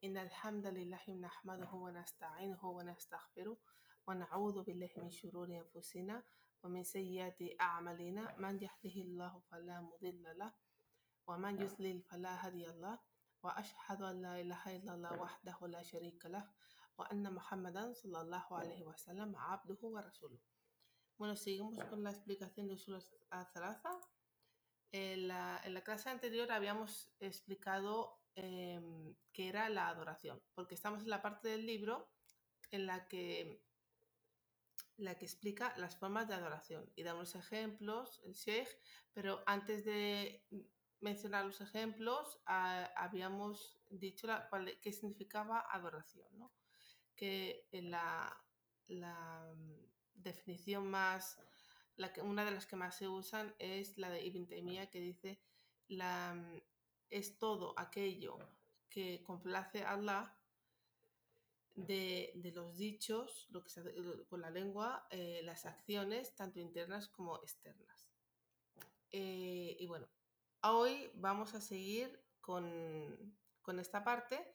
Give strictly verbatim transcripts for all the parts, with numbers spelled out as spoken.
إن الحمد لله نحمده ونستعينه ونستغفره ونعوذ بالله من شرور أنفسنا ومن سيئات أعمالنا من يهده الله فلا مضل له ومن يضلل فلا هادي له وأشهد أن لا إله إلا الله وحده لا شريك له وأن محمدا صلى الله عليه وسلم عبده ورسوله. Bueno, seguimos con la explicación de Surah Al-Thalatha. En la, en la clase anterior habíamos explicado eh, qué era la adoración, porque estamos en la parte del libro en la que, la que explica las formas de adoración y da unos ejemplos, el Sheikh, pero antes de mencionar los ejemplos a, habíamos dicho la, cuál, qué significaba adoración, ¿no? Que en la, la definición más... La que, una de las que más se usan es la de Ibn Taymiyyah, que dice la, es todo aquello que complace a Allah de, de los dichos, lo que se hace con la lengua, eh, las acciones, tanto internas como externas. Eh, y bueno, hoy vamos a seguir con, con esta parte.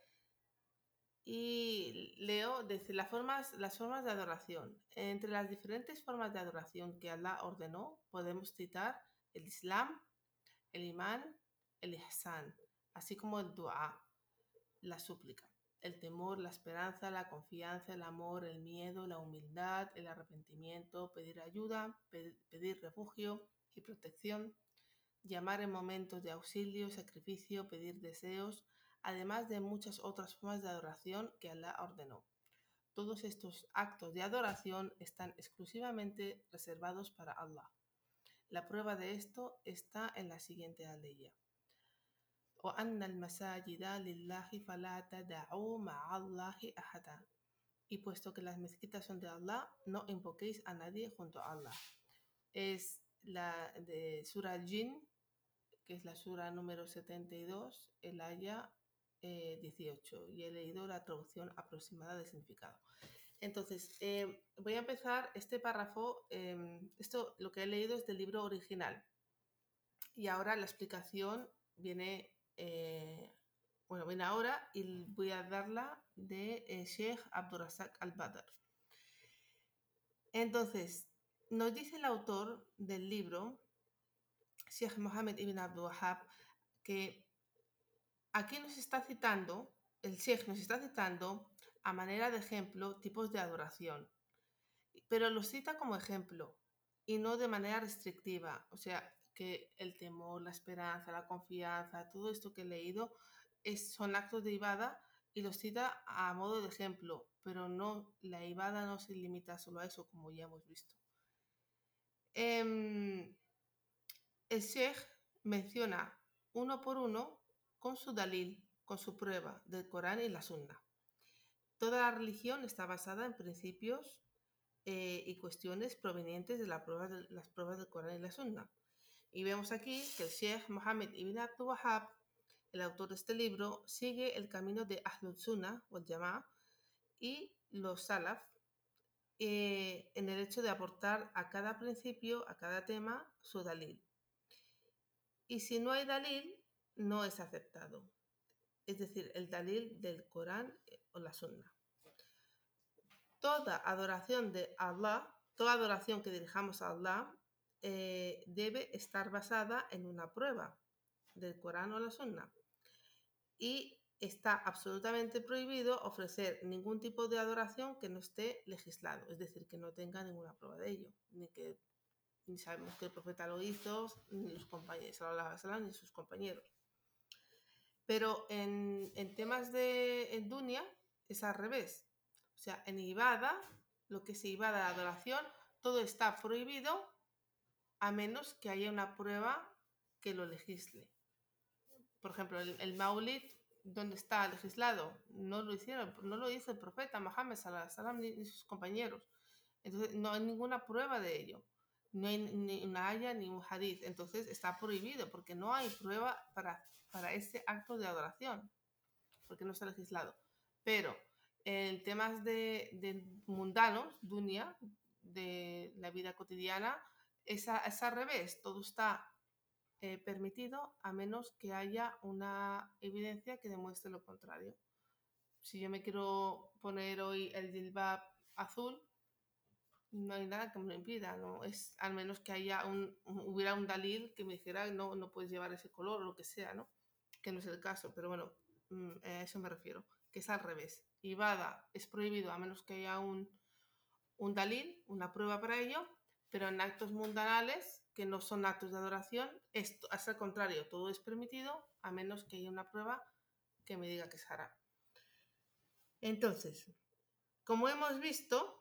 Y leo desde las formas, las formas de adoración. Entre las diferentes formas de adoración que Allah ordenó, podemos citar el Islam, el Imán, el Ihsan, así como el Dua, la súplica, el temor, la esperanza, la confianza, el amor, el miedo, la humildad, el arrepentimiento, pedir ayuda, pedir refugio y protección, llamar en momentos de auxilio, sacrificio, pedir deseos, además de muchas otras formas de adoración que Allah ordenó. Todos estos actos de adoración están exclusivamente reservados para Allah. La prueba de esto está en la siguiente aleya. وَأَنَّ الْمَسَاجِدَ لِلَّهِ فَلَا تَدْعُوا مَعَ اللَّهِ أَحَدًا. Y puesto que las mezquitas son de Allah, no invoquéis a nadie junto a Allah. Es la de Surah Al-Jinn, que es la sura número setenta y dos, el aya eh, dieciocho, y he leído la traducción aproximada del significado. Entonces, eh, voy a empezar este párrafo, eh, esto lo que he leído es del libro original, y ahora la explicación viene, eh, bueno, viene ahora, y voy a darla de eh, Sheikh Abdurrazak Al-Badr. Entonces, nos dice el autor del libro, Sheikh Mohammed ibn Abdul Wahhab, que aquí nos está citando, el Sheikh nos está citando a manera de ejemplo tipos de adoración, pero los cita como ejemplo y no de manera restrictiva. O sea, que el temor, la esperanza, la confianza, todo esto que he leído es, son actos de ibada y los cita a modo de ejemplo, pero no, la ibada no se limita solo a eso, como ya hemos visto. Eh, el Sheikh menciona uno por uno con su dalil, con su prueba del Corán y la Sunna. Toda la religión está basada en principios eh, y cuestiones provenientes de, la prueba de las pruebas del Corán y la Sunna. Y vemos aquí que el Sheikh Mohammed ibn Abdul Wahhab, el autor de este libro, sigue el camino de Ahlul Sunnah wal Jama'ah y los Salaf eh, en el hecho de aportar a cada principio, a cada tema, su dalil. Y si no hay dalil, no es aceptado. Es decir, el dalil del Corán o la Sunna. Toda adoración de Allah, toda adoración que dirijamos a Allah, eh, debe estar basada en una prueba del Corán o la Sunna. Y está absolutamente prohibido ofrecer ningún tipo de adoración que no esté legislado, es decir, que no tenga ninguna prueba de ello, ni que ni sabemos que el profeta lo hizo, ni los compañeros, ni sus compañeros. Pero en, en temas de en dunya es al revés. O sea, en ibada, lo que es ibada, adoración, todo está prohibido a menos que haya una prueba que lo legisle. Por ejemplo, el, el Maulid, ¿dónde está legislado? No lo hicieron, no lo hizo el profeta Mohammed sallallahu alaihi wasallam ni, ni sus compañeros. Entonces, no hay ninguna prueba de ello. No hay ni una haya ni un hadith. Entonces, está prohibido porque no hay prueba para, para ese acto de adoración, porque no está legislado. Pero en temas de, de mundanos, dunya, de la vida cotidiana, es, a, es al revés. Todo está eh, permitido a menos que haya una evidencia que demuestre lo contrario. si yo me quiero poner hoy el jilbab azul, no hay nada que me lo impida, ¿no? Es al menos que haya un, hubiera un dalil que me dijera no, no puedes llevar ese color o lo que sea, ¿no? Que no es el caso, pero bueno, a eso me refiero, que es al revés. Ibada es prohibido a menos que haya un, un dalil, una prueba para ello, pero en actos mundanales, que no son actos de adoración, esto, es al contrario, todo es permitido a menos que haya una prueba que me diga que es haram. Entonces, como hemos visto,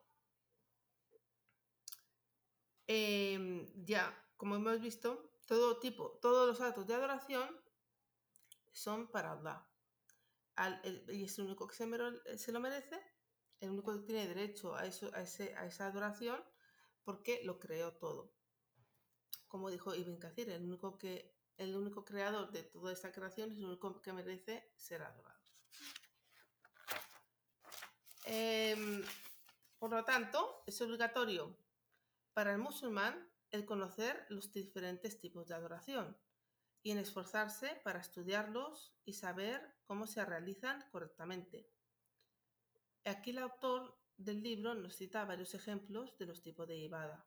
eh, ya, como hemos visto, todo tipo, todos los actos de adoración son para Allah. Al, el, y es el único que se, me, se, lo merece, el único que tiene derecho a, eso, a, ese, a esa adoración, porque lo creó todo. Como dijo Ibn Kathir, el único, que, el único creador de toda esta creación es el único que merece ser adorado. Eh, por lo tanto, es obligatorio para el musulmán el conocer los diferentes tipos de adoración y en esforzarse para estudiarlos y saber cómo se realizan correctamente. Aquí el autor del libro nos cita varios ejemplos de los tipos de ibada,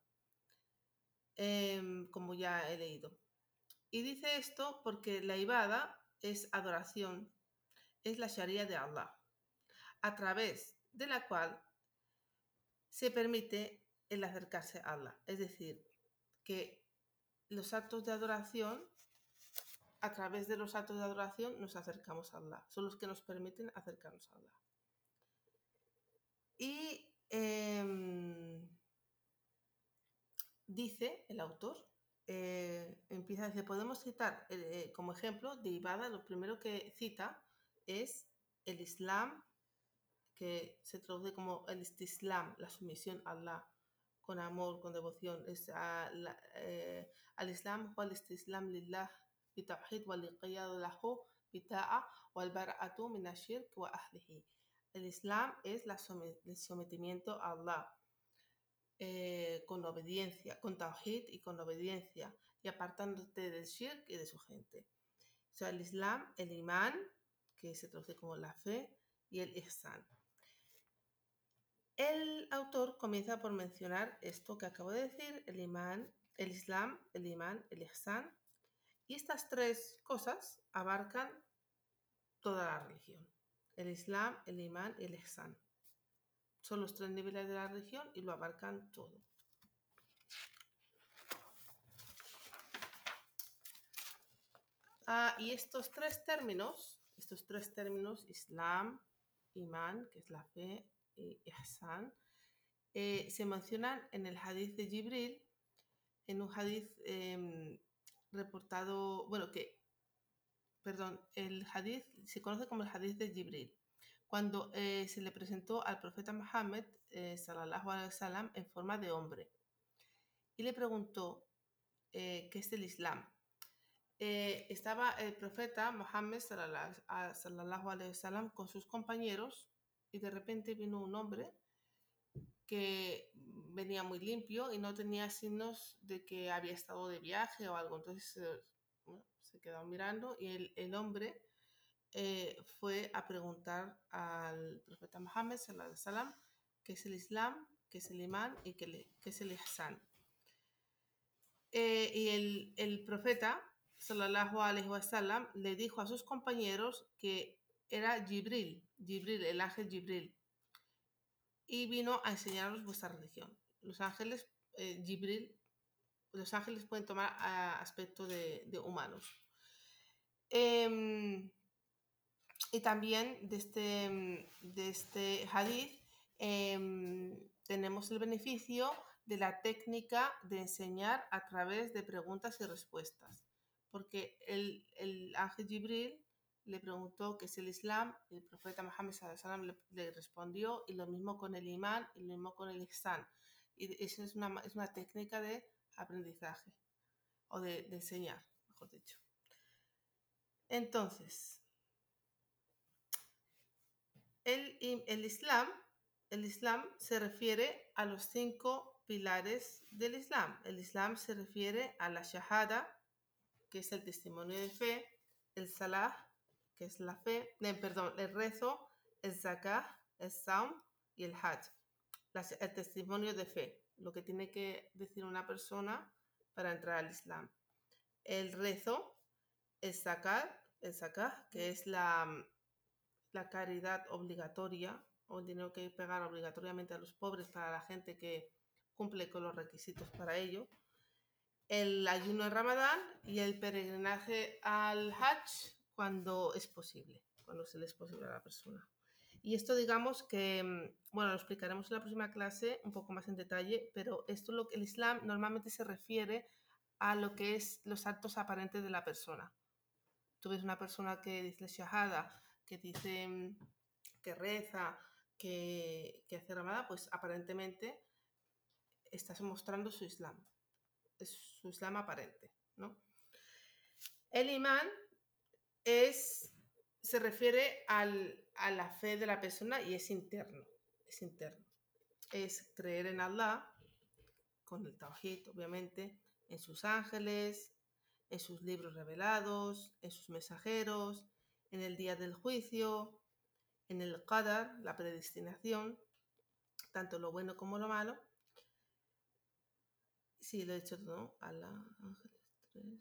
eh, como ya he leído. Y dice esto porque la ibada es adoración, es la sharia de Allah, a través de la cual se permite el acercarse a Allah. Es decir, que los actos de adoración, a través de los actos de adoración nos acercamos a Allah, son los que nos permiten acercarnos a Allah. Y eh, dice el autor, eh, empieza a decir, podemos citar eh, como ejemplo de ibada, lo primero que cita es el Islam, que se traduce como el istislam, la sumisión a Allah, con amor, con devoción. Es a, la, eh, al Islam huwa al istislam lillah bitawhid wal inqiyad lahu bita'a wal bara'atu min ash-shirk wa ahlihi. El Islam es la som- el sometimiento a Allah. Eh, con obediencia, con tawhid y con obediencia, y apartándote del shirk y de su gente. O sea, el Islam, el imán, que se traduce como la fe, y el ihsan. El autor comienza por mencionar esto que acabo de decir, el imán, el Islam, el imán, el ihsan, y estas tres cosas abarcan toda la religión. El Islam, el imán y el ihsan. Son los tres niveles de la religión y lo abarcan todo. Ah, y estos tres términos, estos tres términos, Islam, Imán, que es la fe, y Ihsan, eh, se mencionan en el hadith de Jibril, en un hadith eh, reportado, bueno, que, perdón, el hadith se conoce como el hadith de Jibril, cuando eh, se le presentó al profeta Muhammad, eh, sallallahu alaihi wasallam, en forma de hombre, y le preguntó eh, qué es el Islam. Eh, estaba el profeta Mohammed sallallahu alaihi wasallam con sus compañeros y de repente vino un hombre que venía muy limpio y no tenía signos de que había estado de viaje o algo. Entonces eh, bueno, se quedó mirando y el, el hombre eh, fue a preguntar al profeta Mohammed sallallahu alaihi wasallam qué es el Islam, qué es el imán y qué, le, qué es el ihsan. Eh, y el, el profeta sallallahu alaihi wasallam le dijo a sus compañeros que era Jibril, Jibril, el ángel Jibril, y vino a enseñaros vuestra religión. Los ángeles, eh, Jibril, los ángeles pueden tomar uh, aspecto de, de humanos. Eh, y también de este, de este hadith eh, tenemos el beneficio de la técnica de enseñar a través de preguntas y respuestas, porque el, el ángel Jibril le preguntó qué es el Islam, y el profeta Muhammad sallallahu alaihi wasallam le, le respondió, y lo mismo con el imán y lo mismo con el ihsan, y eso es una, es una técnica de aprendizaje o de, de enseñar, mejor dicho. Entonces, el, el Islam El Islam se refiere a los cinco pilares del Islam. El Islam se refiere a la Shahada, que es el testimonio de fe, el Salah, que es la fe, eh, perdón, el rezo, el zakah, el saum y el hajj, las, el testimonio de fe, lo que tiene que decir una persona para entrar al Islam. El rezo, el zakat, el zakah, que es la, la caridad obligatoria, o el dinero que hay que pagar obligatoriamente a los pobres para la gente que cumple con los requisitos para ello. El ayuno de Ramadán y el peregrinaje al Hajj cuando es posible, cuando se le es posible a la persona. Y esto digamos que, bueno, lo explicaremos en la próxima clase un poco más en detalle, pero esto lo que el Islam normalmente se refiere a lo que es los actos aparentes de la persona. Tú ves una persona que dice shahada, que dice que reza, que, que hace Ramadán, pues aparentemente estás mostrando su Islam. Es su Islam aparente, ¿no? El imán es, se refiere al, a la fe de la persona y es interno, es interno. Es creer en Allah, con el Tawhid, obviamente, en sus ángeles, en sus libros revelados, en sus mensajeros, en el día del juicio, en el Qadar, la predestinación, tanto lo bueno como lo malo. Sí, lo he dicho todo, ¿no? Allah, ángeles, tres,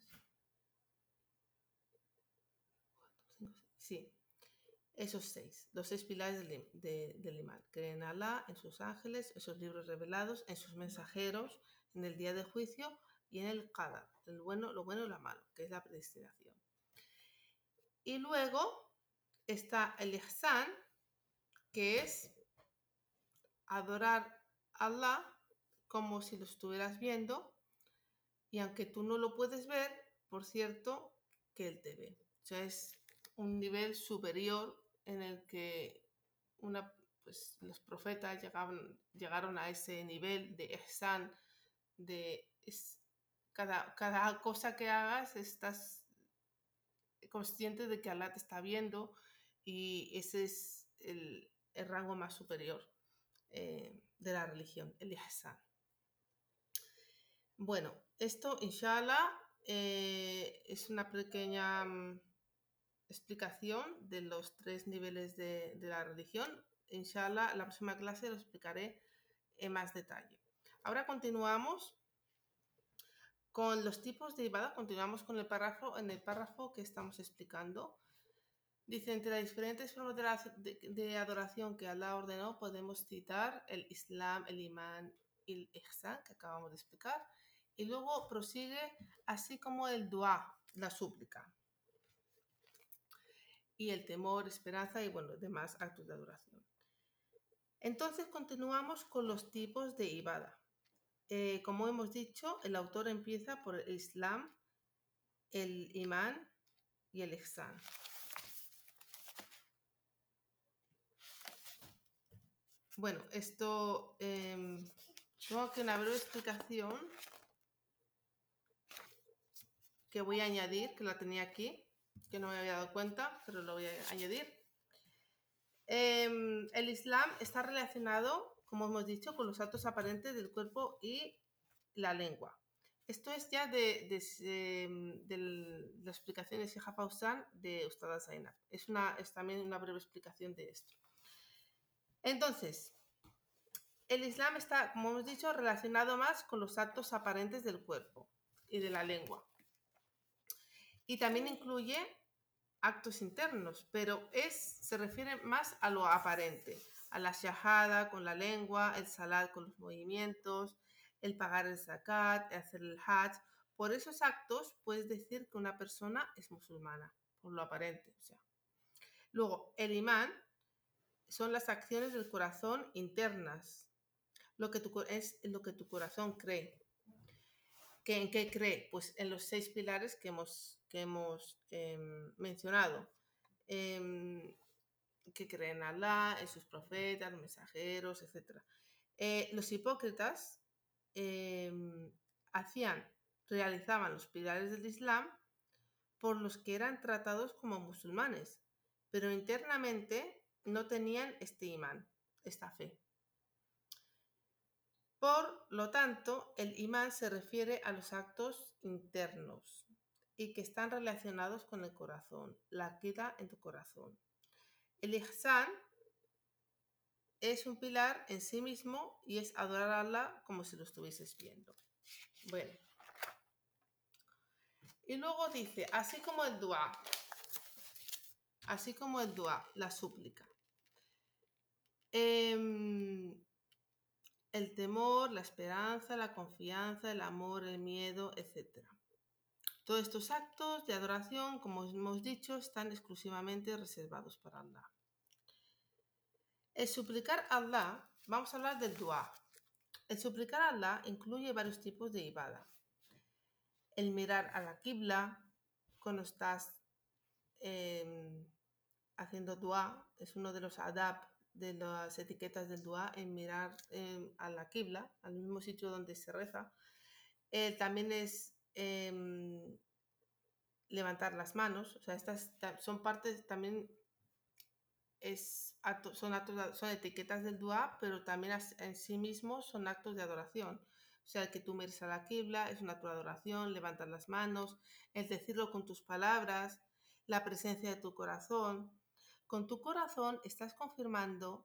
cuatro, cinco, seis. Sí, esos seis, los seis pilares del, de, del imán. Creen en Alá, en sus ángeles, en sus libros revelados, en sus mensajeros, en el día de juicio y en el qadar, el bueno, lo bueno y lo malo, que es la predestinación. Y luego está el ihsan, que es adorar a Allah como si lo estuvieras viendo, y aunque tú no lo puedes ver, por cierto, que Él te ve. O sea, es un nivel superior en el que una, pues, los profetas llegaban, llegaron a ese nivel de ihsan, de es, cada, cada cosa que hagas estás consciente de que Allah te está viendo, y ese es el, el rango más superior eh, de la religión, el ihsan. Bueno, esto, inshallah, eh, es una pequeña um, explicación de los tres niveles de, de la religión. Inshallah, la próxima clase lo explicaré en más detalle. Ahora continuamos con los tipos de ibada. Continuamos con el párrafo, en el párrafo que estamos explicando. Dice, entre las diferentes formas de, la, de, de adoración que Allah ordenó, podemos citar el Islam, el Imán y el Ihsan, que acabamos de explicar. Y luego prosigue, así como el dua, la súplica, y el temor, esperanza y, bueno, demás actos de adoración. Entonces continuamos con los tipos de ibada. Eh, como hemos dicho, el autor empieza por el Islam, el Imán y el Ihsan. Bueno, esto eh, tengo aquí una breve explicación que voy a añadir, que la tenía aquí, que no me había dado cuenta, pero lo voy a añadir. Eh, el Islam está relacionado, como hemos dicho, con los actos aparentes del cuerpo y la lengua. Esto es ya de, de, de, de la explicación de Sheikh Fawzan de Ustada Zainab. Es, una, es también una breve explicación de esto. Entonces, el Islam está, como hemos dicho, relacionado más con los actos aparentes del cuerpo y de la lengua. Y también incluye actos internos, pero es, se refiere más a lo aparente, a la shahada con la lengua, el salat con los movimientos, el pagar el zakat, el hacer el hajj. Por esos actos puedes decir que una persona es musulmana, por lo aparente. O sea. Luego, el imán son las acciones del corazón internas, lo que tu, es lo que tu corazón cree. ¿Que ¿En qué cree? Pues en los seis pilares que hemos, que hemos eh, mencionado. Eh, que creen en Alá, en sus profetas, los mensajeros, etcétera. Eh, los hipócritas eh, hacían, realizaban los pilares del Islam por los que eran tratados como musulmanes, pero internamente no tenían este imán, esta fe. Por lo tanto, el imán se refiere a los actos internos y que están relacionados con el corazón, la akida en tu corazón. El ihsan es un pilar en sí mismo y es adorar a Allah como si lo estuvieses viendo. Bueno. Y luego dice, así como el dua, así como el dua, la súplica. Eh, el temor, la esperanza, la confianza, el amor, el miedo, etcétera. Todos estos actos de adoración, como hemos dicho, están exclusivamente reservados para Allah. El suplicar a Allah, vamos a hablar del dua. El suplicar a Allah incluye varios tipos de ibada. El mirar a la qibla cuando estás eh, haciendo dua, es uno de los adab, de las etiquetas del dua, en mirar eh, a la qibla, al mismo sitio donde se reza. Eh, también es eh, levantar las manos, o sea, estas son partes también, es acto, son, actos, son etiquetas del dua, pero también en sí mismos son actos de adoración. O sea, el que tú mires a la qibla es un acto de adoración, levantar las manos, el decirlo con tus palabras, la presencia de tu corazón. Con tu corazón estás confirmando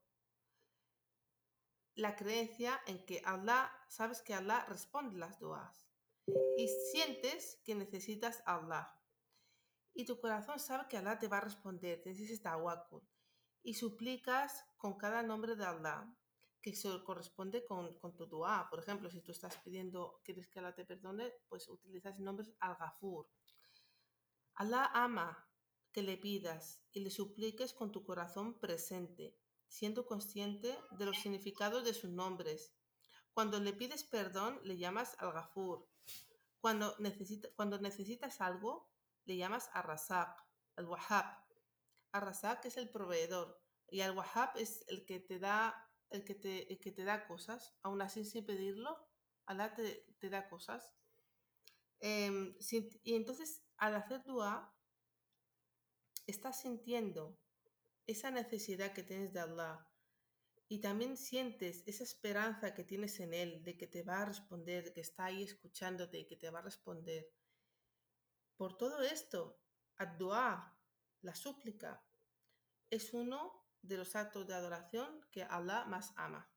la creencia en que Allah, sabes que Allah responde las duas y sientes que necesitas a Allah. Y tu corazón sabe que Allah te va a responder, te dices tawakkul y suplicas con cada nombre de Allah que se corresponde con, con tu dua. Por ejemplo, si tú estás pidiendo, quieres que Allah te perdone, pues utilizas nombres al-Ghafur. Allah ama que le pidas y le supliques con tu corazón presente, siendo consciente de los significados de sus nombres. Cuando le pides perdón, le llamas al-Ghafur. Cuando, necesita, cuando necesitas algo, le llamas ar-Razaq, al-Wahhab. Ar-Razaq es el proveedor y al-Wahhab es el que te da, el que te, el que te da cosas. Aún así, sin pedirlo, Allah te, te da cosas. Eh, sin, y entonces, al hacer dua, estás sintiendo esa necesidad que tienes de Allah y también sientes esa esperanza que tienes en Él de que te va a responder, que está ahí escuchándote y que te va a responder. Por todo esto, ad-dua, la súplica, es uno de los actos de adoración que Allah más ama.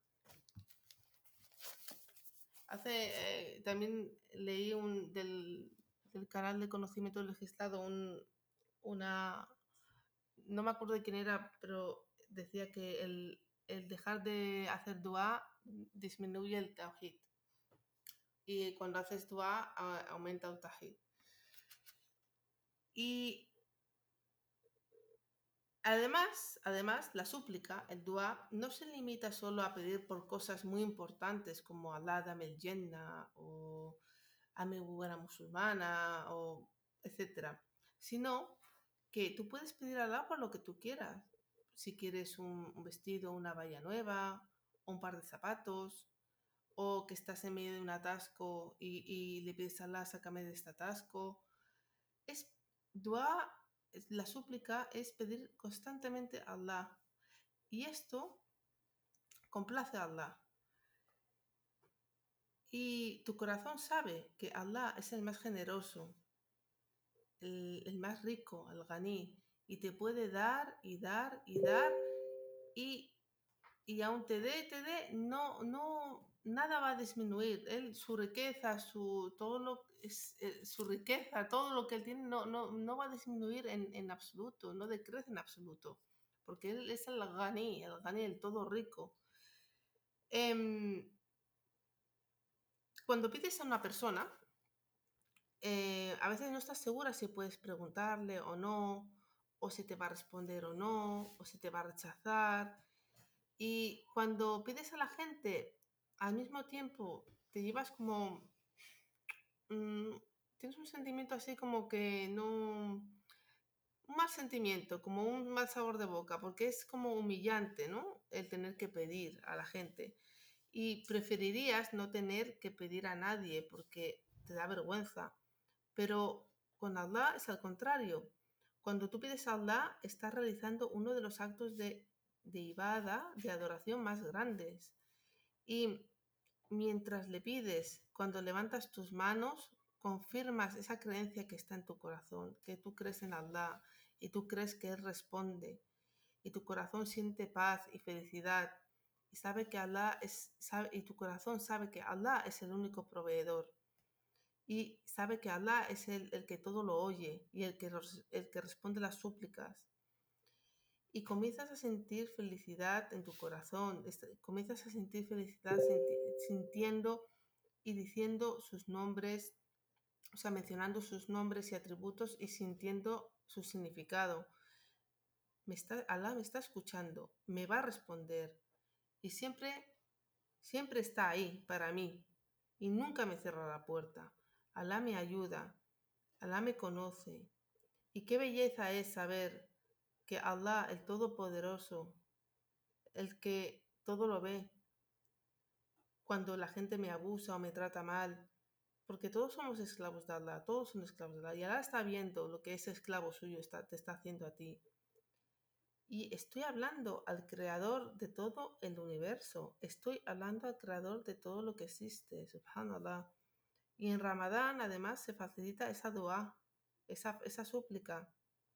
Hace, eh, también leí un, del, del canal de conocimiento legislado un, una, no me acuerdo de quién era, pero decía que el, el dejar de hacer dua disminuye el tawhid. Y cuando haces dua aumenta el tawhid. Y Además, además, la súplica, el dua, no se limita solo a pedir por cosas muy importantes como Allah dame el Jannah o hazme buena musulmana o etcétera, sino que tú puedes pedir a Allah por lo que tú quieras. Si quieres un, un vestido, una valla nueva, o un par de zapatos, o que estás en medio de un atasco y, y le pides a Allah sácame de este atasco. Es dua. La súplica es pedir constantemente a Allah y esto complace a Allah. Y tu corazón sabe que Allah es el más generoso, el, el más rico, el ganí, y te puede dar y dar y dar y, y aun te dé, te dé, no, no, nada va a disminuir. Él, su riqueza, su, todo lo, es, eh, su riqueza, todo lo que él tiene no, no, no va a disminuir en, en absoluto, no decrece en absoluto, porque él es el ganí, el ganí, el todo rico. Eh, cuando pides a una persona, eh, a veces no estás segura si puedes preguntarle o no, o si te va a responder o no, o si te va a rechazar. Y cuando pides a la gente, al mismo tiempo te llevas como... Mmm, tienes un sentimiento así como que no... Un mal sentimiento, como un mal sabor de boca, porque es como humillante, ¿no? El tener que pedir a la gente. Y preferirías no tener que pedir a nadie porque te da vergüenza. Pero con Allah es al contrario. Cuando tú pides a Allah, estás realizando uno de los actos de, de ibada, de adoración más grandes. Y mientras le pides, cuando levantas tus manos, confirmas esa creencia que está en tu corazón, que tú crees en Allah y tú crees que Él responde y tu corazón siente paz y felicidad y sabe que Allah es, sabe, y tu corazón sabe que Allah es el único proveedor y sabe que Allah es el, el que todo lo oye y el que, el que responde las súplicas. Y comienzas a sentir felicidad en tu corazón, comienzas a sentir felicidad sintiendo y diciendo sus nombres, o sea, mencionando sus nombres y atributos y sintiendo su significado. Me está, Allah me está escuchando, me va a responder y siempre, siempre está ahí para mí y nunca me cierra la puerta. Allah me ayuda, Allah me conoce. Y qué belleza es saber que Allah, el Todopoderoso, el que todo lo ve, cuando la gente me abusa o me trata mal, porque todos somos esclavos de Allah, todos son esclavos de Allah, y Allah está viendo lo que ese esclavo suyo está, te está haciendo a ti. Y estoy hablando al creador de todo el universo, estoy hablando al creador de todo lo que existe, subhanallah. Y en Ramadán además se facilita esa dua, esa, esa súplica.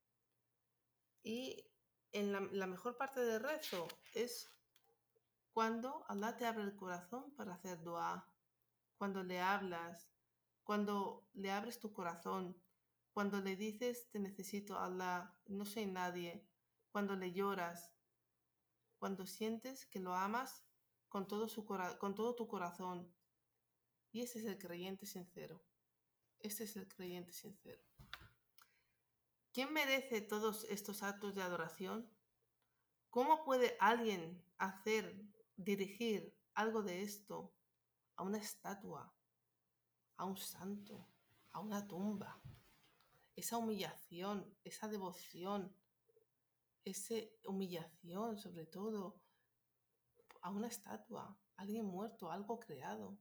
Y en la, la mejor parte del rezo es cuando Allah te abre el corazón para hacer dua, cuando le hablas, cuando le abres tu corazón, cuando le dices te necesito Allah, no soy nadie, cuando le lloras, cuando sientes que lo amas con todo, su cora- con todo tu corazón. Y ese es el creyente sincero. Este es el creyente sincero. ¿Quién merece todos estos actos de adoración? ¿Cómo puede alguien hacer, dirigir algo de esto a una estatua, a un santo, a una tumba? Esa humillación, esa devoción, esa humillación sobre todo a una estatua, a alguien muerto, a algo creado.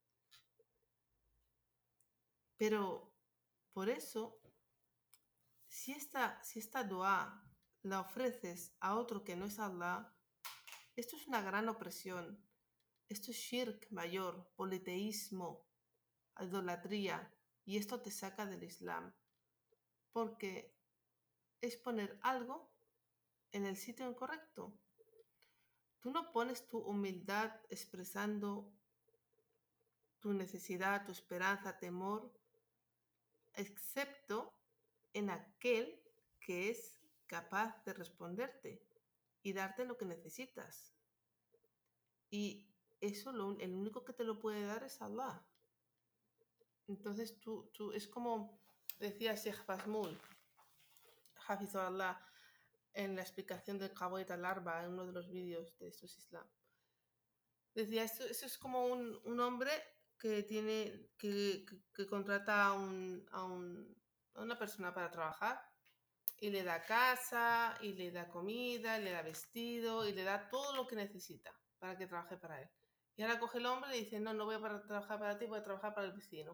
Pero por eso, si esta, si esta dua la ofreces a otro que no es Allah, esto es una gran opresión. Esto es shirk mayor, politeísmo, idolatría, y esto te saca del Islam. Porque es poner algo en el sitio incorrecto. Tú no pones tu humildad expresando tu necesidad, tu esperanza, temor, excepto en aquel que es capaz de responderte y darte lo que necesitas. Y eso lo, el único que te lo puede dar es Allah. Entonces tú, tú es como decía Sheikh Fasmul, Hafizullah, en la explicación del Qawait al-Arba, en uno de los vídeos de Esto es Islam. Decía, esto, eso es como un, un hombre que tiene que, que, que contrata a, un, a, un, a una persona para trabajar y le da casa, y le da comida, y le da vestido, y le da todo lo que necesita para que trabaje para él. Y ahora coge el hombre y le dice, no, no voy a trabajar para ti, voy a trabajar para el vecino.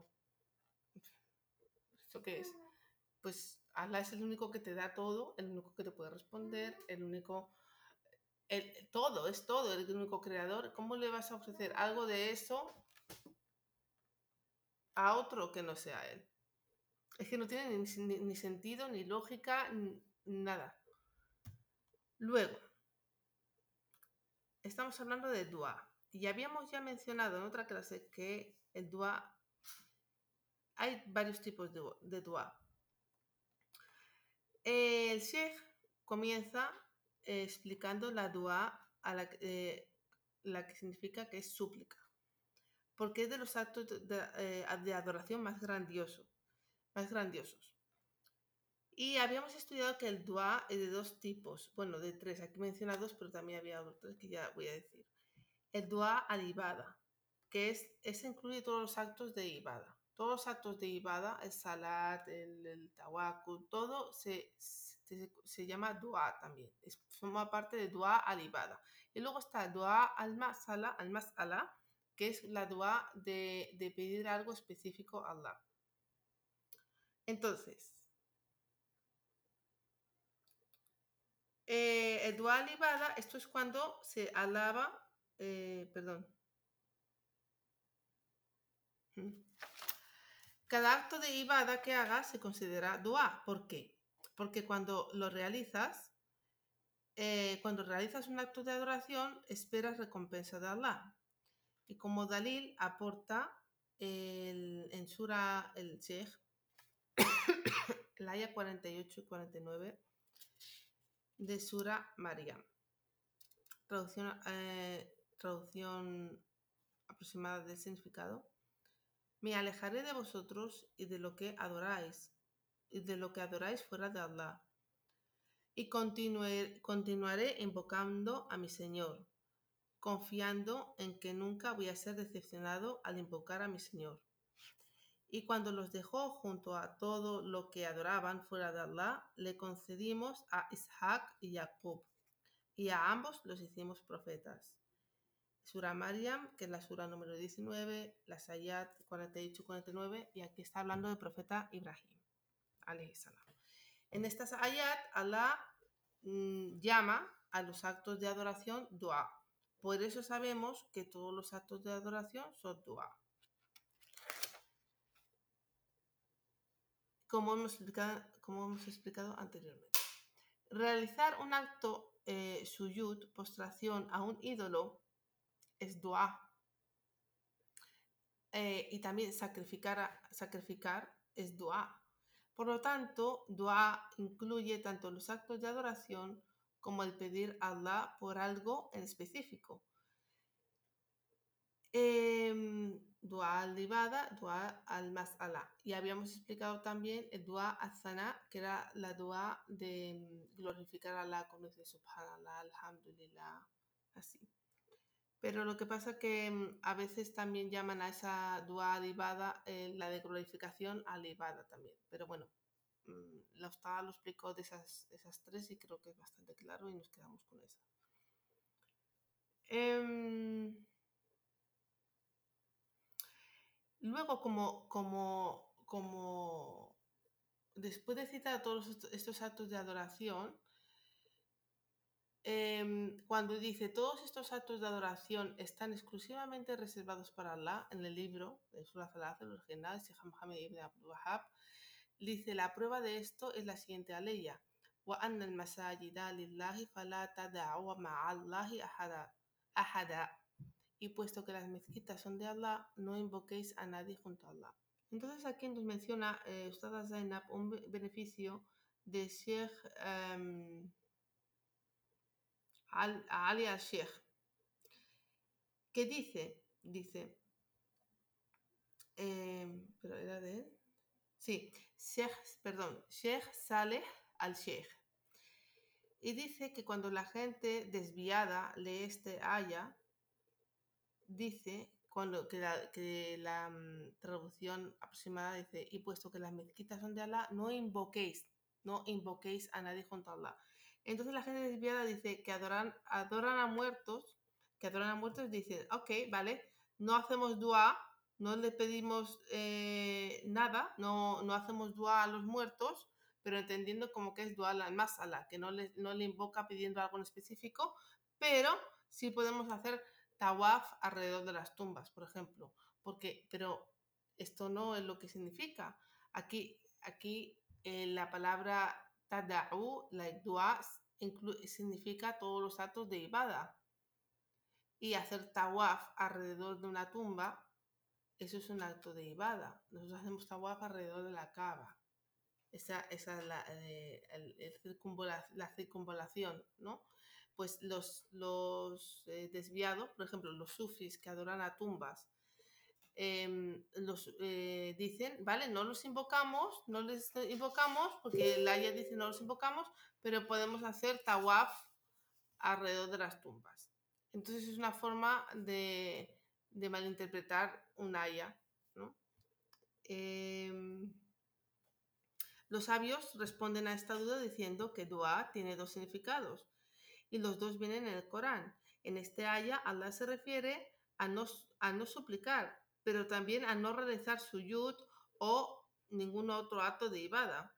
¿Esto qué es? Pues Allah es el único que te da todo, el único que te puede responder, el único... El, todo, es todo, el único creador. ¿Cómo le vas a ofrecer algo de eso a otro que no sea él? Es que no tiene ni, ni, ni sentido, ni lógica, ni nada. Luego, estamos hablando de dua. Y habíamos ya mencionado en otra clase que el dua, hay varios tipos de, de dua. El Sheikh comienza eh, explicando la dua, a la, eh, la que significa que es súplica, porque es de los actos de, de, eh, de adoración más grandioso, más grandiosos. Y habíamos estudiado que el dua es de dos tipos, bueno, de tres, aquí menciona dos, pero también había otros que ya voy a decir. El dua al-ibada, que es, ese incluye todos los actos de ibada. Todos los actos de ibada, el salat, el, el tawakkul, todo se, se, se llama dua también. Es, forma parte de dua al-ibada. Y luego está dua al-masala, al-masala, que es la dua de, de pedir algo específico a Allah. Entonces, eh, el dua al-ibada, esto es cuando se alaba, eh, perdón. Cada acto de ibada que hagas se considera dua. ¿Por qué? Porque cuando lo realizas, eh, cuando realizas un acto de adoración, esperas recompensa de Allah. Y como Dalil aporta el, en Sura el Sheikh, el aya cuarenta y ocho y cuarenta y nueve de Sura Maryam. Traducción, eh, traducción aproximada del significado. Me alejaré de vosotros y de lo que adoráis, y de lo que adoráis fuera de Allah. Y continué, continuaré invocando a mi Señor, confiando en que nunca voy a ser decepcionado al invocar a mi Señor. Y cuando los dejó junto a todo lo que adoraban fuera de Allah, le concedimos a Ishaq y Jacob, y a ambos los hicimos profetas. Sura Maryam, que es la sura número diecinueve, las ayat cuarenta y ocho y cuarenta y nueve, y aquí está hablando del profeta Ibrahim, alayhi salam. En estas ayat, Allah mmm, llama a los actos de adoración dua. Por eso sabemos que todos los actos de adoración son dua. Como hemos explicado, como hemos explicado anteriormente. Realizar un acto eh, suyud, postración a un ídolo, es dua. Eh, y también sacrificar, sacrificar es dua. Por lo tanto, dua incluye tanto los actos de adoración como el pedir a Allah por algo en específico. Eh, dua al-ibada, dua al-mas'ala. Y habíamos explicado también el dua al-sana, que era la dua de glorificar a Allah, como dice subhanallah, alhamdulillah, así. Pero lo que pasa es que mm, a veces también llaman a esa dua al-ibada, eh, la de glorificación al-ibada también. Pero bueno, mmm, la Ustad lo explicó de esas, esas tres y creo que es bastante claro y nos quedamos con esa. Eh, luego, como, como, como después de citar todos estos actos de adoración, Eh, cuando dice todos estos actos de adoración están exclusivamente reservados para Allah, en el libro de Surah Al-Azr, el original, Sheikh Muhammad ibn Abdul Wahhab, dice la prueba de esto es la siguiente aleya: wa anna al-masajida lillahi fala tad'u ma'a Allahi ahada, ahada. Y puesto que las mezquitas son de Allah, no invoquéis a nadie junto a Allah. Entonces aquí nos menciona eh, Ustad Zainab un beneficio de Sheikh um, Ali al-Sheikh, que dice, dice, eh, pero era de él, sí, Sheikh, perdón, Sheikh Saleh al-Sheikh, y dice que cuando la gente desviada lee este aya, dice, cuando que la, que la um, traducción aproximada dice, y puesto que las mezquitas son de Allah, no invoquéis, no invoquéis a nadie junto a Allah. Entonces la gente desviada dice que adoran, adoran a muertos, que adoran a muertos, dicen, ok, vale, no hacemos dua, no le pedimos eh, nada, no, no hacemos dua a los muertos, pero entendiendo como que es dua al masala, que no le, no le invoca pidiendo algo en específico, pero sí podemos hacer tawaf alrededor de las tumbas, por ejemplo, porque, pero esto no es lo que significa. Aquí, aquí eh, la palabra tada'u, la dua, significa todos los actos de ibada. Y hacer tawaf alrededor de una tumba, eso es un acto de ibada. Nosotros hacemos tawaf alrededor de la Kaaba. Esa, esa es la, eh, el, el circunvola, la circunvolación, ¿no? Pues los, los eh, desviados, por ejemplo, los sufis que adoran a tumbas, eh, los eh, dicen, vale, no los invocamos, no les invocamos, porque la Aya dice no los invocamos, pero podemos hacer tawaf alrededor de las tumbas. Entonces es una forma de, de malinterpretar un Aya, ¿no? Eh, Los sabios responden a esta duda diciendo que dua tiene dos significados y los dos vienen en el Corán. En este aya, Allah se refiere a no, a no suplicar, pero también a no realizar suyud o ningún otro acto de ibada.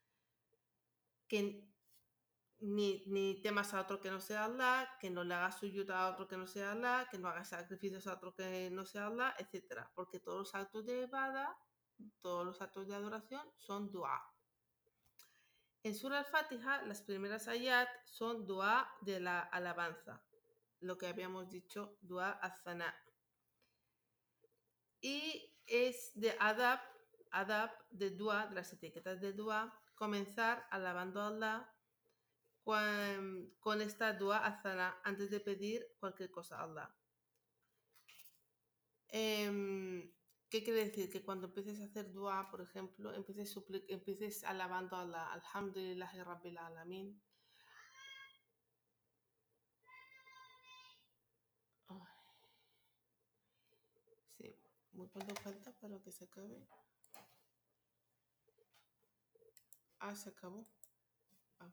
Que ni, ni temas a otro que no sea Allah, que no le hagas suyud a otro que no sea Allah, que no hagas sacrificios a otro que no sea Allah, etcétera. Porque todos los actos de ibada, todos los actos de adoración son dua. En Surah Al-Fatiha, las primeras ayat son dua de la alabanza, lo que habíamos dicho, dua al-Thana. Y es de adab, adab de dua, de las etiquetas de dua, comenzar alabando a Allah con, con esta dua al-Thana antes de pedir cualquier cosa a Allah. Eh, ¿Qué quiere decir? Que cuando empieces a hacer dua, por ejemplo, empieces, empieces alabando a Allah, alhamdulillahi rabbil alamin. Oh, sí, muy poco falta para que se acabe. Ah, se acabó. Ah.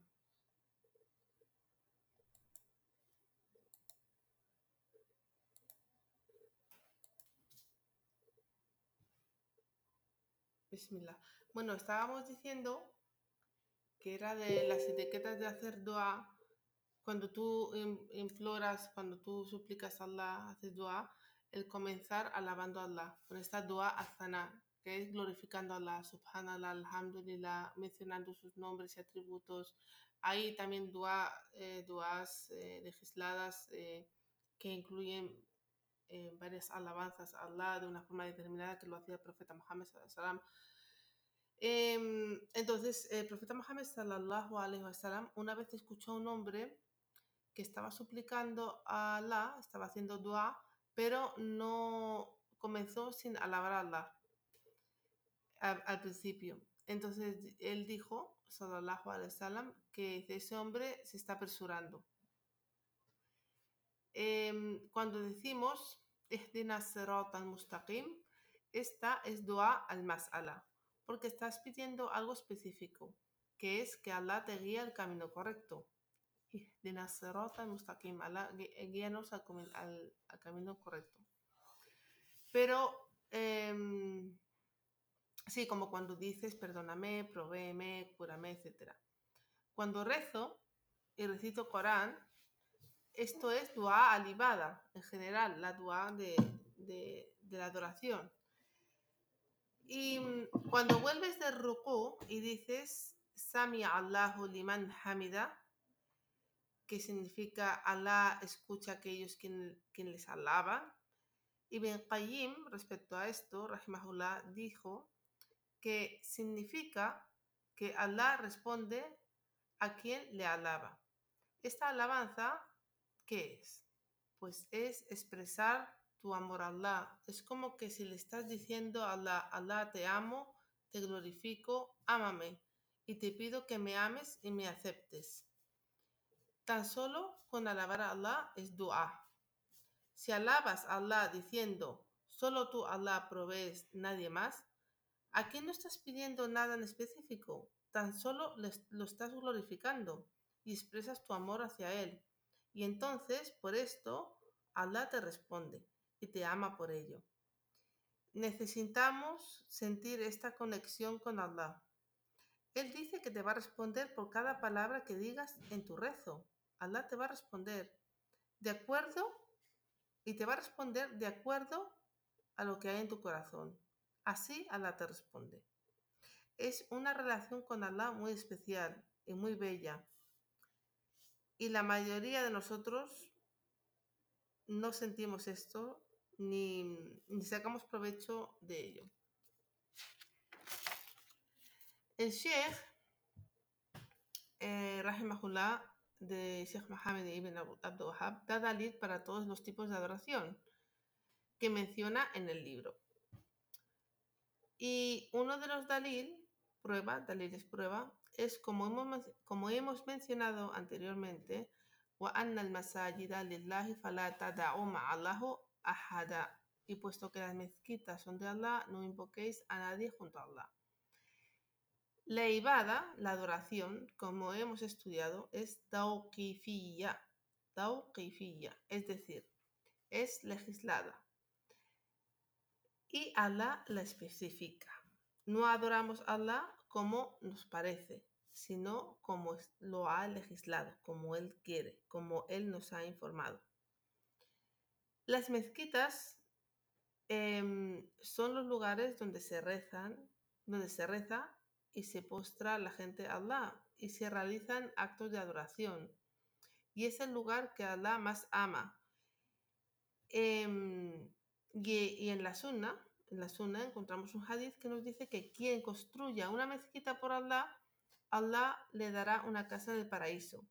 Bismillah. Bueno, estábamos diciendo que era de las etiquetas de hacer dua. Cuando tú imploras, cuando tú suplicas a Allah, haces dua, el comenzar alabando a Allah, con esta dua azana, que es glorificando a Allah, subhanallah, alhamdulillah, mencionando sus nombres y atributos. Hay también dua, eh, duas eh, legisladas eh, que incluyen eh, varias alabanzas a Allah de una forma determinada, que lo hacía el profeta Muhammad sallallahu alaihi wasallam. Eh, entonces, el profeta Muhammad sallallahu alaihi wasallam una vez escuchó a un hombre que estaba suplicando a Allah, estaba haciendo dua, pero no comenzó sin alabar a Allah al, al principio. Entonces él dijo, sallallahu alaihi wasallam, que ese hombre se está apresurando. Eh, cuando decimos ihdina sirat al-mustaqim, esta es dua al-mas'ala, porque estás pidiendo algo específico, que es que Allah te guíe al camino correcto. Ihdina sirat al-mustaqim, Allah, guíanos al, al, al camino correcto. Pero eh, sí, como cuando dices perdóname, provéeme, cúrame, etcétera. Cuando rezo y recito Corán, esto es dua al-ibada, en general, la dua de, de, de la adoración. Y cuando vuelves del ruku y dices Sami Allahu liman hamida, que significa Allah escucha a aquellos quien, quien les alaban, Ibn Qayyim, respecto a esto, rahimahullah, dijo que significa que Allah responde a quien le alaba. Esta alabanza, ¿qué es? Pues es expresar tu amor a Allah. Es como que si le estás diciendo a Allah, Allah te amo, te glorifico, ámame y te pido que me ames y me aceptes. Tan solo con alabar a Allah es dua. Si alabas a Allah diciendo, solo tú Allah provees, nadie más, aquí no estás pidiendo nada en específico, tan solo lo estás glorificando y expresas tu amor hacia Él. Y entonces, por esto, Allah te responde y te ama por ello. Necesitamos sentir esta conexión con Allah. Él dice que te va a responder por cada palabra que digas en tu rezo. Allah te va a responder de acuerdo y te va a responder de acuerdo a lo que hay en tu corazón. Así Allah te responde. Es una relación con Allah muy especial y muy bella. Y la mayoría de nosotros no sentimos esto ni, ni sacamos provecho de ello. El Sheikh, eh, Rahimahullah, de Sheikh Mohammed ibn Abdul Wahhab, da dalil para todos los tipos de adoración que menciona en el libro. Y uno de los dalil, prueba, dalil es prueba, es como hemos, como hemos mencionado anteriormente, وَأَنَّ الْمَسَاجِدَ لِلَّهِ فَلَا تَدَعُوا مَعَ اللَّهِ أَحَدًا. Y puesto que las mezquitas son de Allah, no invoquéis a nadie junto a Allah. La ibada, la adoración, como hemos estudiado, es tawqifiyya, tawqifiyya, es decir, es legislada. Y Allah la especifica. No adoramos a Allah como nos parece, sino como lo ha legislado, como Él quiere, como Él nos ha informado. Las mezquitas eh, son los lugares donde se rezan, donde se reza y se postra la gente a Allah y se realizan actos de adoración. Y es el lugar que Allah más ama. Em, y, y en la Sunna, en la Sunna encontramos un hadith que nos dice que quien construya una mezquita por Allah, Allah le dará una casa en el paraíso.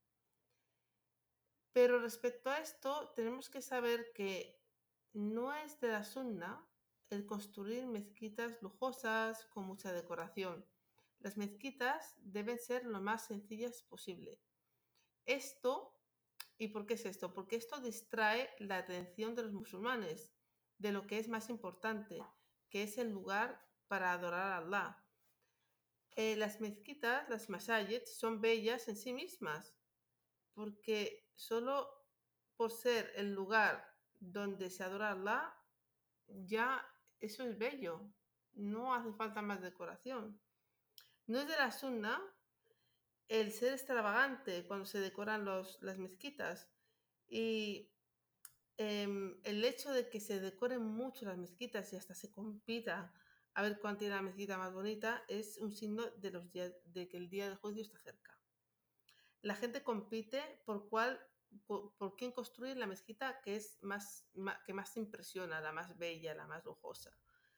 Pero respecto a esto, tenemos que saber que no es de la Sunna el construir mezquitas lujosas con mucha decoración. Las mezquitas deben ser lo más sencillas posible. Esto, ¿y por qué es esto? Porque esto distrae la atención de los musulmanes de lo que es más importante, que es el lugar para adorar a Allah. Eh, las mezquitas, las masajid, son bellas en sí mismas, porque solo por ser el lugar donde se adora a Allah, ya eso es bello. No hace falta más decoración. No es de la sunna el ser extravagante cuando se decoran los, las mezquitas. Y eh, el hecho de que se decoren mucho las mezquitas y hasta se compita a ver cuál tiene la mezquita más bonita es un signo de, los días, de que el día del juicio está cerca. La gente compite por cuál, por, por quién construir la mezquita que es más, más, que más impresiona, la más bella, la más lujosa.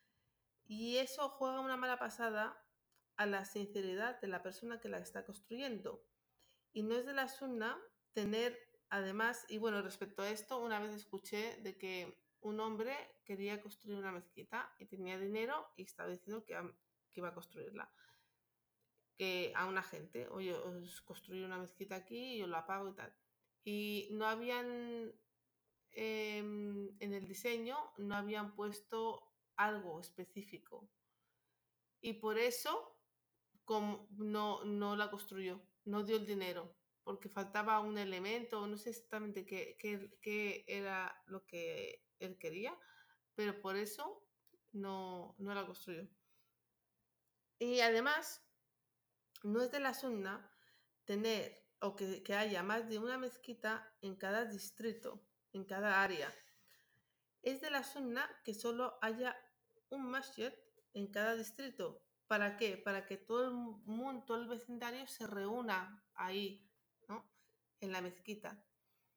Y eso juega una mala pasada a la sinceridad de la persona que la está construyendo. Y no es de la sunna tener, además, y bueno, respecto a esto, una vez escuché de que un hombre quería construir una mezquita y tenía dinero y estaba diciendo que, que iba a construirla. Que a una gente, oye, os construí una mezquita aquí y os la pago y tal. Y no habían, eh, en el diseño, no habían puesto algo específico. Y por eso como no, no la construyó, no dio el dinero, porque faltaba un elemento, no sé exactamente qué, qué, qué era lo que él quería, pero por eso no, no la construyó. Y además, no es de la sunna tener o que, que haya más de una mezquita en cada distrito, en cada área. Es de la sunna que solo haya un masjid en cada distrito. ¿Para qué? Para que todo el mundo, todo el vecindario se reúna ahí, ¿no? En la mezquita.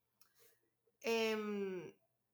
Eh,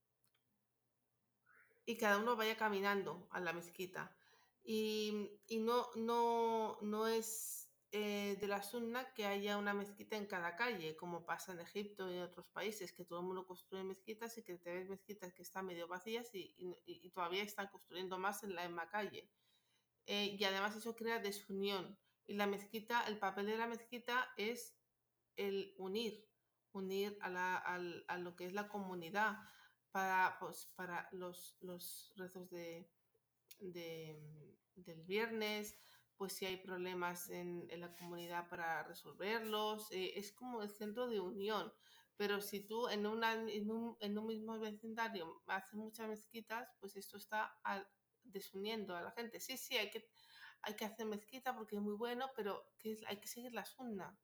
y cada uno vaya caminando a la mezquita. Y, y no, no, no es eh, de la sunna que haya una mezquita en cada calle, como pasa en Egipto y en otros países, que todo el mundo construye mezquitas y que te ves mezquitas que están medio vacías y, y, y todavía están construyendo más en la misma calle. Eh, y además eso crea desunión. Y la mezquita, el papel de la mezquita es el unir, unir a, la, a, a lo que es la comunidad para, pues, para los, los rezos de, de, del viernes, pues si hay problemas en, en la comunidad para resolverlos, eh, es como el centro de unión. Pero si tú en, una, en, un, en un mismo vecindario haces muchas mezquitas, pues esto está a, desuniendo a la gente. Sí, sí, hay que, hay que hacer mezquita porque es muy bueno, pero que es, hay que seguir la sunna.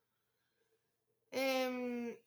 Eh,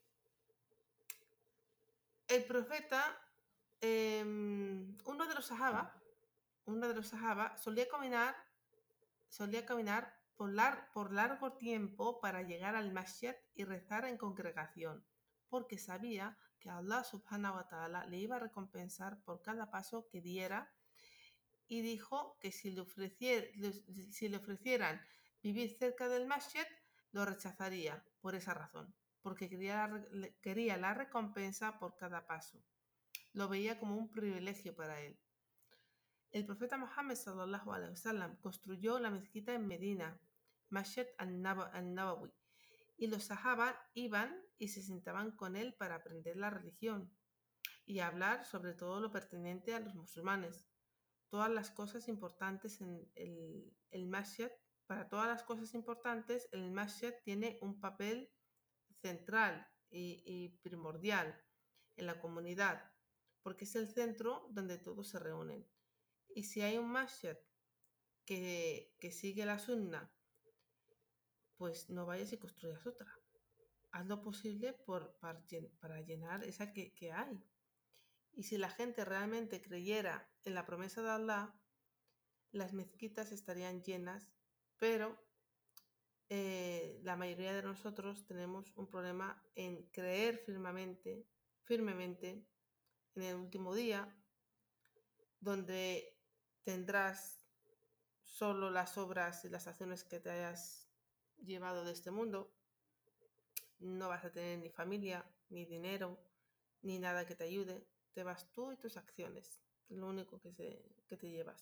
el profeta, eh, uno de los sahaba, uno de los sahaba solía caminar, solía caminar por, lar, por largo tiempo para llegar al masjid y rezar en congregación, porque sabía que Allah subhanahu wa ta'ala le iba a recompensar por cada paso que diera y dijo que si le, ofrecier, si le ofrecieran vivir cerca del masjid, lo rechazaría por esa razón, porque quería la, quería la recompensa por cada paso. Lo veía como un privilegio para él. El profeta Muhammad sallallahu alaihi wasallam construyó la mezquita en Medina, Masjid al-Nabawi, y los sahaba iban y se sentaban con él para aprender la religión y hablar sobre todo lo pertinente a los musulmanes. Todas las cosas importantes en el, el masjid, para todas las cosas importantes, el masjid tiene un papel central y, y primordial en la comunidad, porque es el centro donde todos se reúnen. Y si hay un masjid que, que sigue la sunna, pues no vayas y construyas otra. Haz lo posible por, para, para llenar esa que, que hay. Y si la gente realmente creyera en la promesa de Allah, las mezquitas estarían llenas, pero eh, la mayoría de nosotros tenemos un problema en creer firmemente, firmemente en el último día, donde tendrás solo las obras y las acciones que te hayas llevado de este mundo. No vas a tener ni familia, ni dinero, ni nada que te ayude. Te vas tú y tus acciones, lo único que, se, que te llevas.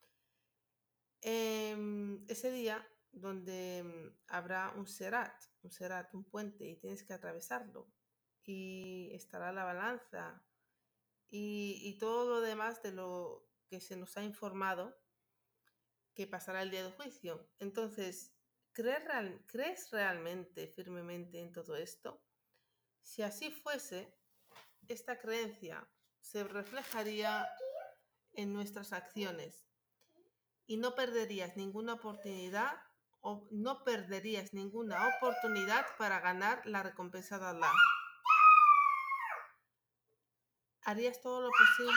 Eh, ese día donde habrá un serat, un serat, un puente, y tienes que atravesarlo, y estará la balanza y, y todo lo demás de lo que se nos ha informado que pasará el día del juicio. Entonces, ¿crees, real, ¿crees realmente, firmemente en todo esto? Si así fuese, esta creencia se reflejaría en nuestras acciones y no perderías ninguna oportunidad o no perderías ninguna oportunidad para ganar la recompensa de Allah. Harías todo lo posible